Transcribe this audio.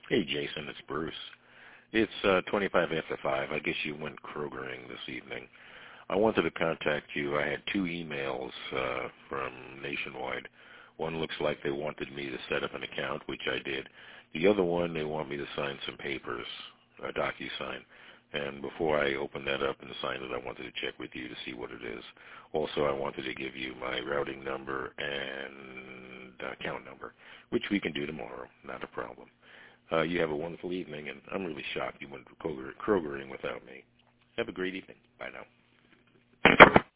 Hey, Jason, it's Bruce. It's 25 after 5. I guess you went Krogering this evening. I wanted to contact you. I had two emails from Nationwide. One looks like they wanted me to set up an account, which I did. The other one, they want me to sign some papers, a DocuSign. And before I open that up and sign it, I wanted to check with you to see what it is. Also, I wanted to give you my routing number and account number, which we can do tomorrow. Not a problem. You have a wonderful evening, and I'm really shocked you went Krogering without me. Have a great evening. Bye now.